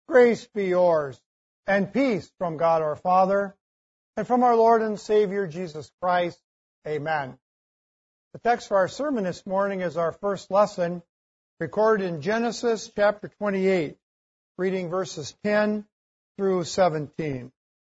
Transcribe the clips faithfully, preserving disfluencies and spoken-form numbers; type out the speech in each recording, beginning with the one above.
Grace be yours, and peace from God our Father, and from our Lord and Savior Jesus Christ. Amen. The text for our sermon this morning is our first lesson, recorded in Genesis chapter twenty-eight, reading verses ten through seventeen.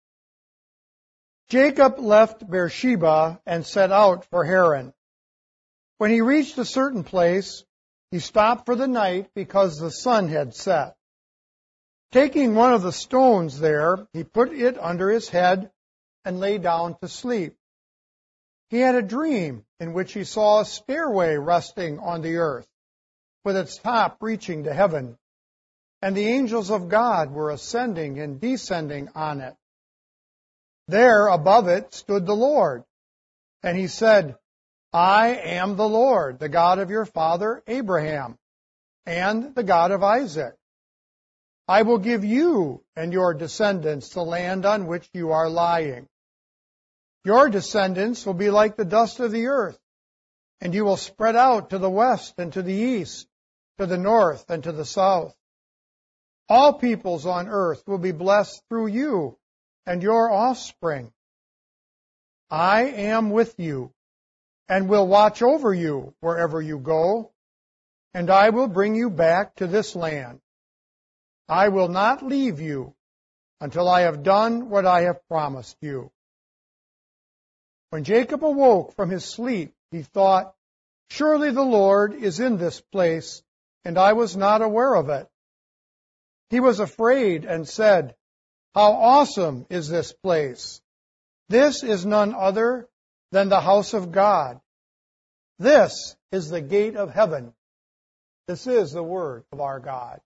Jacob left Beersheba and set out for Haran. When he reached a certain place, he stopped for the night because the sun had set. Taking one of the stones there, he put it under his head and lay down to sleep. He had a dream in which he saw a stairway resting on the earth, with its top reaching to heaven, and the angels of God were ascending and descending on it. There above it stood the Lord, and he said, I am the Lord, the God of your father Abraham, and the God of Isaac. I will give you and your descendants the land on which you are lying. Your descendants will be like the dust of the earth, and you will spread out to the west and to the east, to the north and to the south. All peoples on earth will be blessed through you and your offspring. I am with you and will watch over you wherever you go, and I will bring you back to this land. I will not leave you until I have done what I have promised you. When Jacob awoke from his sleep, he thought, surely the Lord is in this place, and I was not aware of it. He was afraid and said, how awesome is this place! This is none other than the house of God. This is the gate of heaven. This is the word of our God.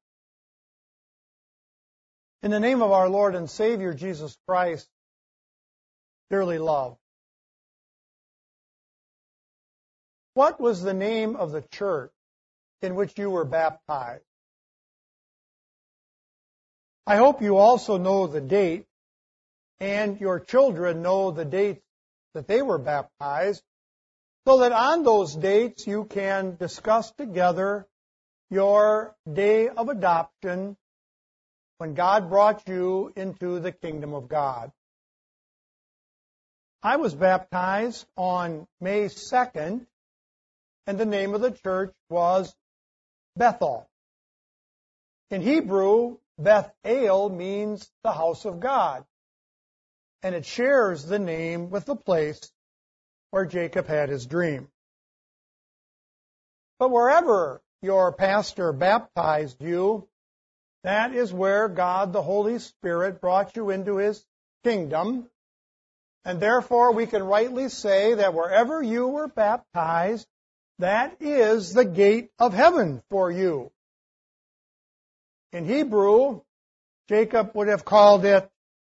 In the name of our Lord and Savior, Jesus Christ, dearly loved, what was the name of the church in which you were baptized? I hope you also know the date, and your children know the date that they were baptized, so that on those dates you can discuss together your day of adoption when God brought you into the kingdom of God. I was baptized on May second, and the name of the church was Bethel. In Hebrew, Beth-El means the house of God, and it shares the name with the place where Jacob had his dream. But wherever your pastor baptized you, that is where God the Holy Spirit brought you into His kingdom, and therefore we can rightly say that wherever you were baptized, that is the gate of heaven for you. In Hebrew, Jacob would have called it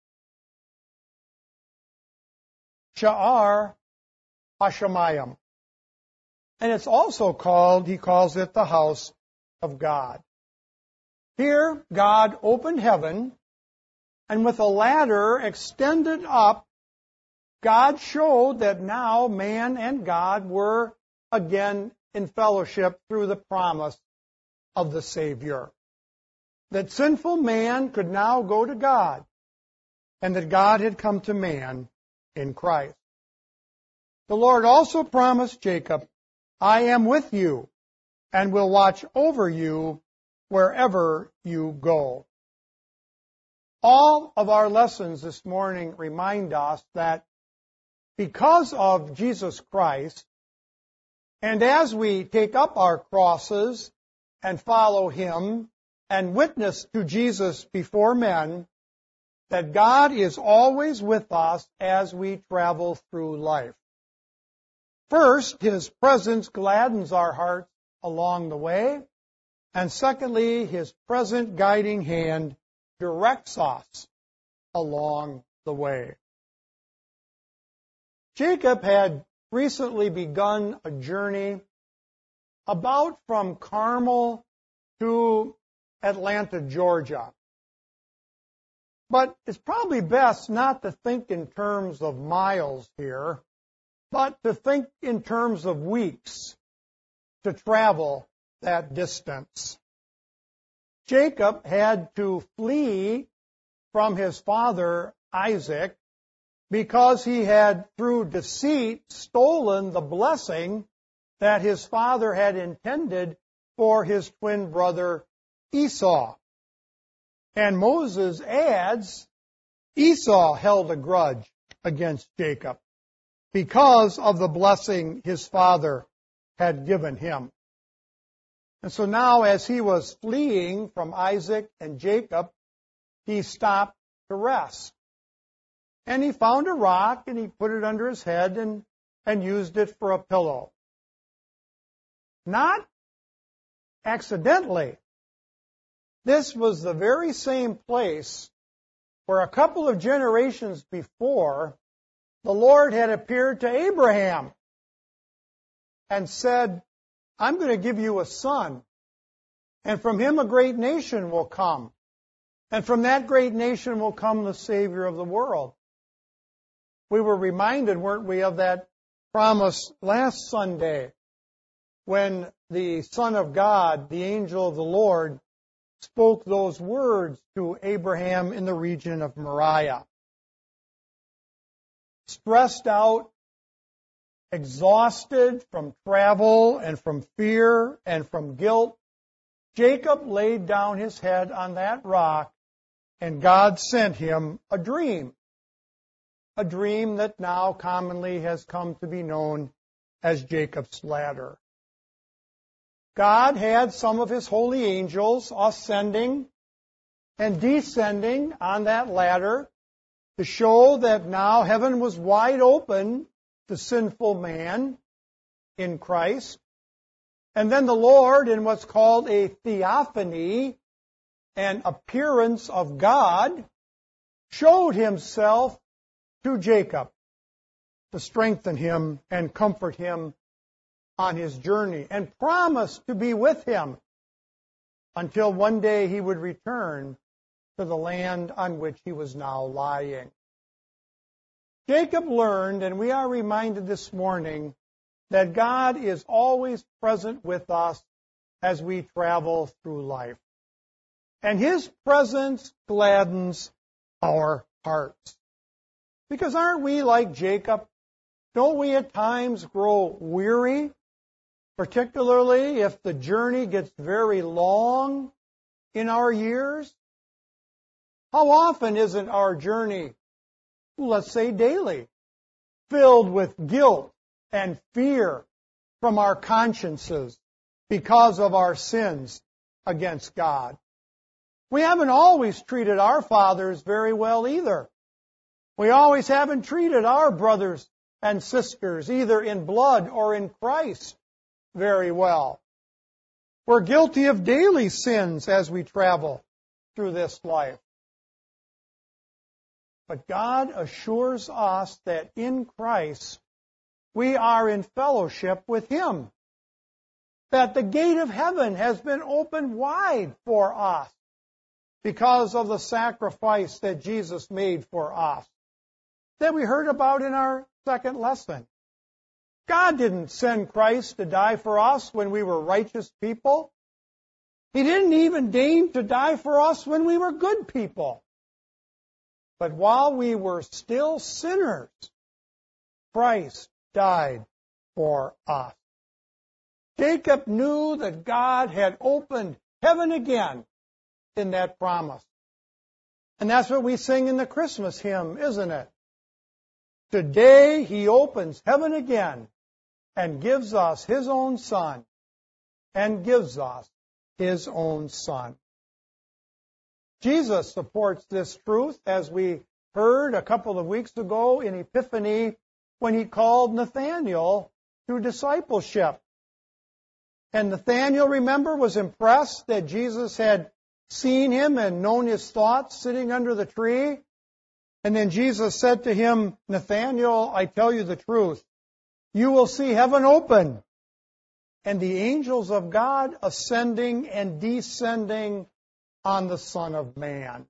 Sha'ar Hashemayim. And it's also called, he calls it the house of God. Here, God opened heaven, and with a ladder extended up, God showed that now man and God were again in fellowship through the promise of the Savior. That sinful man could now go to God, and that God had come to man in Christ. The Lord also promised Jacob, I am with you, and will watch over you wherever you go. All of our lessons this morning remind us that because of Jesus Christ, and as we take up our crosses and follow Him and witness to Jesus before men, that God is always with us as we travel through life. First, His presence gladdens our hearts along the way, and secondly, His present guiding hand directs us along the way. Jacob had recently begun a journey about from Carmel to Atlanta, Georgia. But it's probably best not to think in terms of miles here, but to think in terms of weeks to travel that distance. Jacob had to flee from his father Isaac because he had, through deceit, stolen the blessing that his father had intended for his twin brother Esau. And Moses adds, Esau held a grudge against Jacob because of the blessing his father had given him. And so now, as he was fleeing from Isaac and Jacob, he stopped to rest. And he found a rock and he put it under his head and, and used it for a pillow. Not accidentally. This was the very same place where a couple of generations before, the Lord had appeared to Abraham and said, I'm going to give you a son, and from him a great nation will come. And from that great nation will come the Savior of the world. We were reminded, weren't we, of that promise last Sunday when the Son of God, the angel of the Lord, spoke those words to Abraham in the region of Moriah. Stressed out, exhausted from travel and from fear and from guilt, Jacob laid down his head on that rock, and God sent him a dream. A dream that now commonly has come to be known as Jacob's ladder. God had some of his holy angels ascending and descending on that ladder to show that now heaven was wide open to sinful man in Christ. And then the Lord, in what's called a theophany, an appearance of God, showed himself to Jacob to strengthen him and comfort him on his journey, and promised to be with him until one day he would return to the land on which he was now lying. Jacob learned, and we are reminded this morning, that God is always present with us as we travel through life. And his presence gladdens our hearts. Because aren't we like Jacob? Don't we at times grow weary? Particularly if the journey gets very long in our years? How often isn't our journey, let's say daily, filled with guilt and fear from our consciences because of our sins against God? We haven't always treated our fathers very well either. We always haven't treated our brothers and sisters, either in blood or in Christ, very well. We're guilty of daily sins as we travel through this life. But God assures us that in Christ we are in fellowship with Him. That the gate of heaven has been opened wide for us because of the sacrifice that Jesus made for us, that we heard about in our second lesson. God didn't send Christ to die for us when we were righteous people. He didn't even deign to die for us when we were good people. But while we were still sinners, Christ died for us. Jacob knew that God had opened heaven again in that promise. And that's what we sing in the Christmas hymn, isn't it? Today He opens heaven again and gives us His own Son, and gives us His own Son. Jesus supports this truth, as we heard a couple of weeks ago in Epiphany when He called Nathanael to discipleship. And Nathanael, remember, was impressed that Jesus had seen him and known his thoughts sitting under the tree. And then Jesus said to him, Nathanael, I tell you the truth. You will see heaven open and the angels of God ascending and descending on the Son of Man.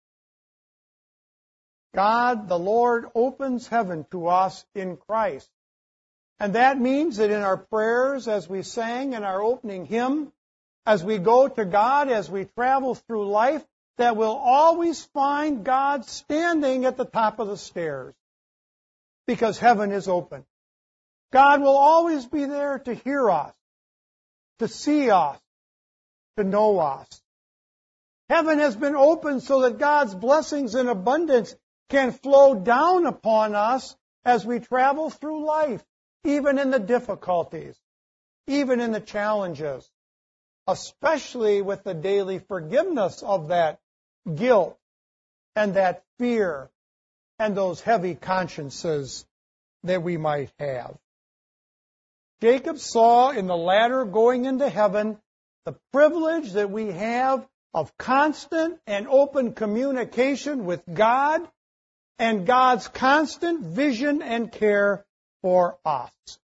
God, the Lord, opens heaven to us in Christ. And that means that in our prayers, as we sang in our opening hymn, as we go to God, as we travel through life, that we'll always find God standing at the top of the stairs because heaven is open. God will always be there to hear us, to see us, to know us. Heaven has been opened so that God's blessings in abundance can flow down upon us as we travel through life, even in the difficulties, even in the challenges, especially with the daily forgiveness of that guilt and that fear and those heavy consciences that we might have. Jacob saw in the ladder going into heaven the privilege that we have of constant and open communication with God and God's constant vision and care for us.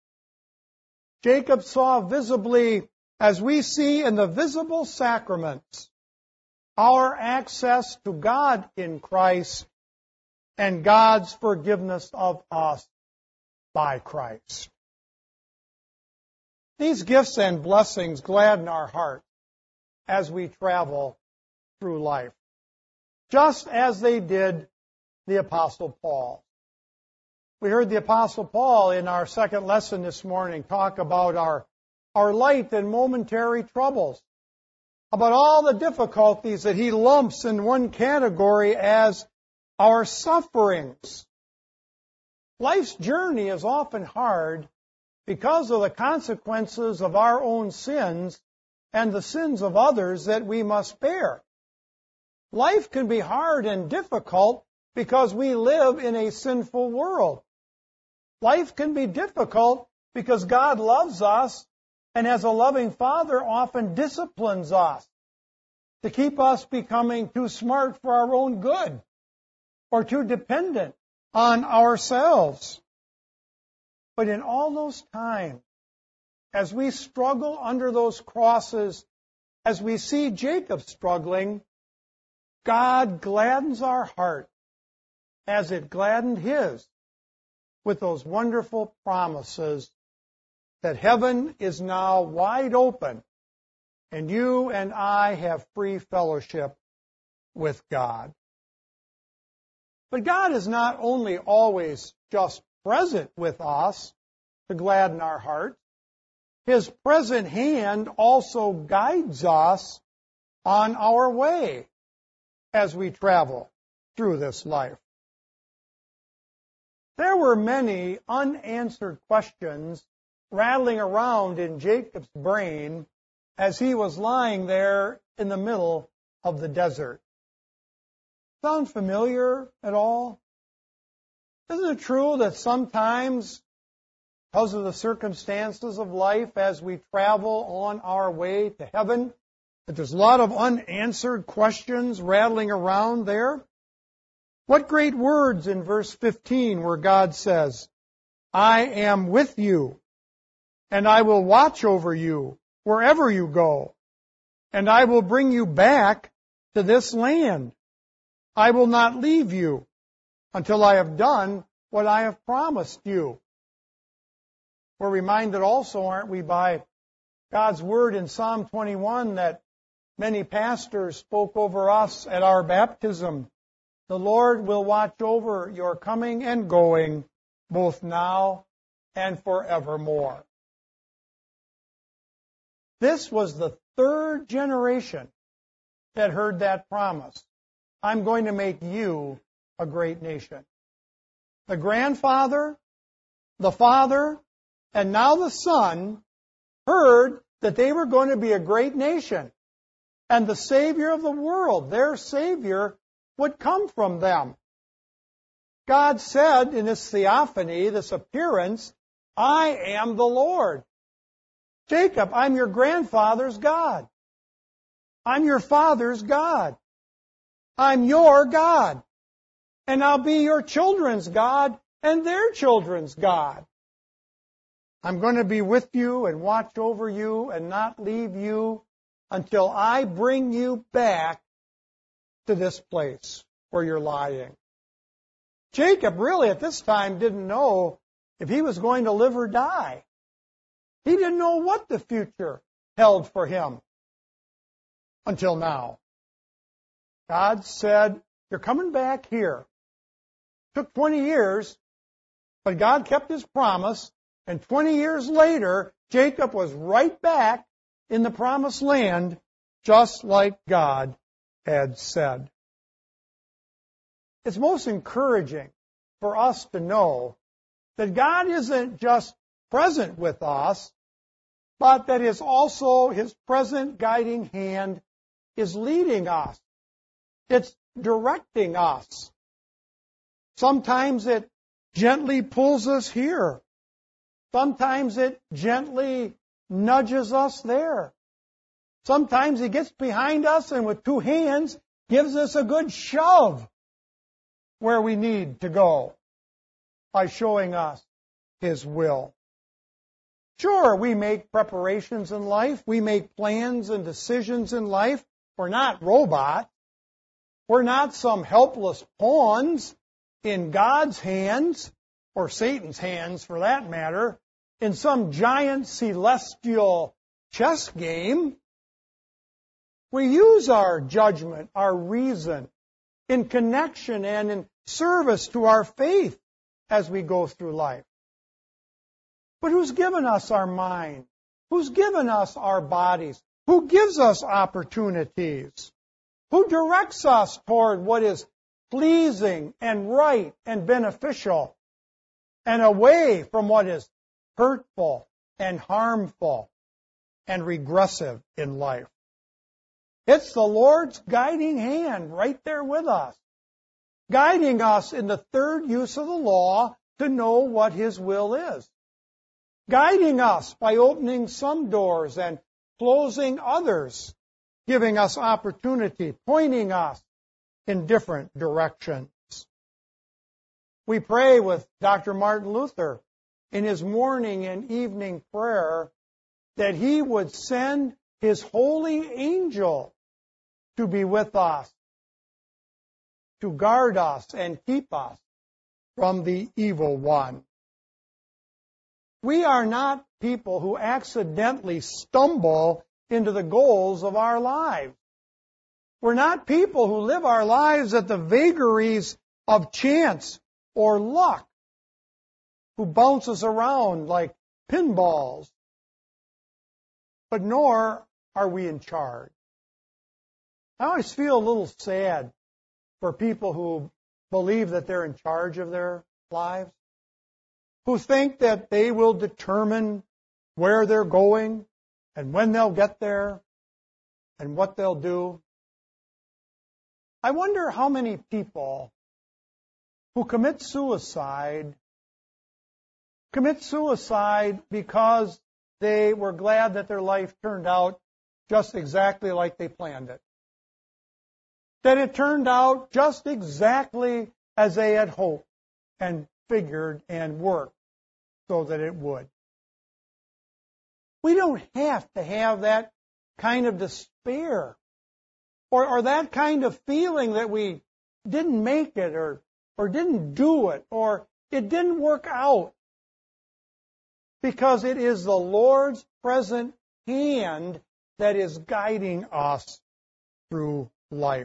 Jacob saw visibly, as we see in the visible sacraments, our access to God in Christ and God's forgiveness of us by Christ. These gifts and blessings gladden our heart as we travel through life, just as they did the Apostle Paul. We heard the Apostle Paul in our second lesson this morning talk about our, our light and momentary troubles, about all the difficulties that he lumps in one category as our sufferings. Life's journey is often hard because of the consequences of our own sins and the sins of others that we must bear. Life can be hard and difficult because we live in a sinful world. Life can be difficult because God loves us and as a loving Father often disciplines us to keep us becoming too smart for our own good or too dependent on ourselves. But in all those times, as we struggle under those crosses, as we see Jacob struggling, God gladdens our heart as it gladdened his with those wonderful promises that heaven is now wide open and you and I have free fellowship with God. But God is not only always just present with us to gladden our heart, His present hand also guides us on our way as we travel through this life. There were many unanswered questions rattling around in Jacob's brain as he was lying there in the middle of the desert. Sound familiar at all? Isn't it true that sometimes, because of the circumstances of life as we travel on our way to heaven, that there's a lot of unanswered questions rattling around there? What great words in verse fifteen where God says, I am with you, and I will watch over you wherever you go, and I will bring you back to this land. I will not leave you until I have done what I have promised you. We're reminded also, aren't we, by God's word in Psalm twenty-one that many pastors spoke over us at our baptism. The Lord will watch over your coming and going, both now and forevermore. This was the third generation that heard that promise. I'm going to make you a great nation. The grandfather, the father, and now the son heard that they were going to be a great nation. And the Savior of the world, their Savior, would come from them. God said in this theophany, this appearance, I am the Lord. Jacob, I'm your grandfather's God. I'm your father's God. I'm your God. And I'll be your children's God and their children's God. I'm going to be with you and watch over you and not leave you until I bring you back to this place where you're lying. Jacob really at this time didn't know if he was going to live or die. He didn't know what the future held for him. until now. God said, you're coming back here. Took twenty years, but God kept His promise, and twenty years later, Jacob was right back in the promised land, just like God had said. It's most encouraging for us to know that God isn't just present with us, but that is also His present guiding hand is leading us. It's directing us. Sometimes it gently pulls us here. Sometimes it gently nudges us there. Sometimes He gets behind us and with two hands gives us a good shove where we need to go by showing us His will. Sure, we make preparations in life. We make plans and decisions in life. We're not robots. We're not some helpless pawns in God's hands, or Satan's hands for that matter, in some giant celestial chess game. We use our judgment, our reason, in connection and in service to our faith as we go through life. But who's given us our mind? Who's given us our bodies? Who gives us opportunities? Who directs us toward what is pleasing and right and beneficial, and away from what is hurtful and harmful and regressive in life? It's the Lord's guiding hand right there with us, guiding us in the third use of the law to know what His will is, guiding us by opening some doors and closing others, giving us opportunity, pointing us in different directions. We pray with Doctor Martin Luther in his morning and evening prayer that he would send His holy angel to be with us, to guard us and keep us from the evil one. We are not people who accidentally stumble into the goals of our lives. We're not people who live our lives at the vagaries of chance or luck, who bounces around like pinballs. But nor are we in charge. I always feel a little sad for people who believe that they're in charge of their lives, who think that they will determine where they're going and when they'll get there and what they'll do. I wonder how many people who commit suicide commit suicide because they were glad that their life turned out just exactly like they planned it. That it turned out just exactly as they had hoped and figured and worked so that it would. We don't have to have that kind of despair or, or that kind of feeling that we didn't make it or, or didn't do it or it didn't work out, because it is the Lord's present hand that is guiding us through life.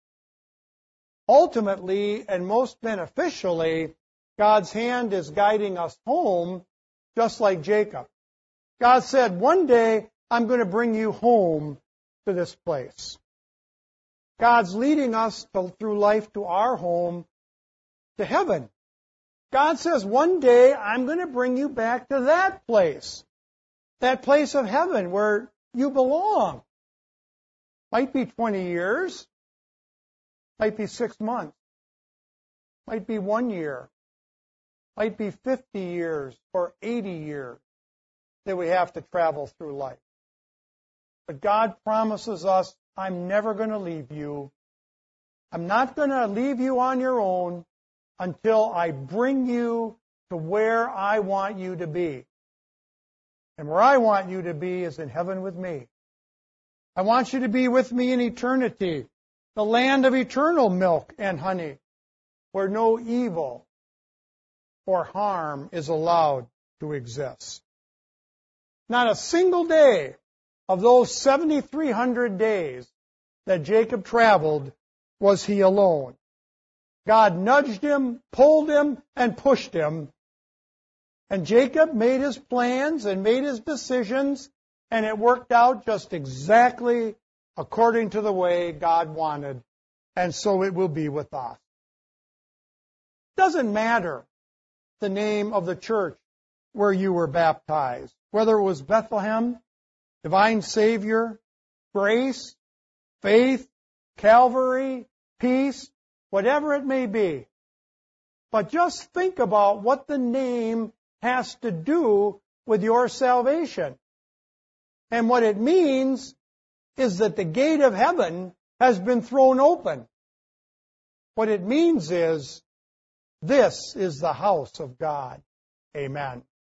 Ultimately, and most beneficially, God's hand is guiding us home, just like Jacob. God said, one day I'm going to bring you home to this place. God's leading us to, through life to our home, to heaven. God says, one day I'm going to bring you back to that place, that place of heaven where you belong. Might be twenty years, might be six months, might be one year, might be fifty years or eighty years that we have to travel through life. But God promises us, I'm never going to leave you. I'm not going to leave you on your own until I bring you to where I want you to be. And where I want you to be is in heaven with me. I want you to be with me in eternity, the land of eternal milk and honey, where no evil or harm is allowed to exist. Not a single day of those seven thousand three hundred days that Jacob traveled was he alone. God nudged him, pulled him, and pushed him. And Jacob made his plans and made his decisions, and it worked out just exactly according to the way God wanted. And so it will be with us. Doesn't matter the name of the church where you were baptized, whether it was Bethlehem, Divine Savior, Grace, Faith, Calvary, Peace, whatever it may be. But just think about what the name has to do with your salvation. And what it means is that the gate of heaven has been thrown open. What it means is, this is the house of God. Amen.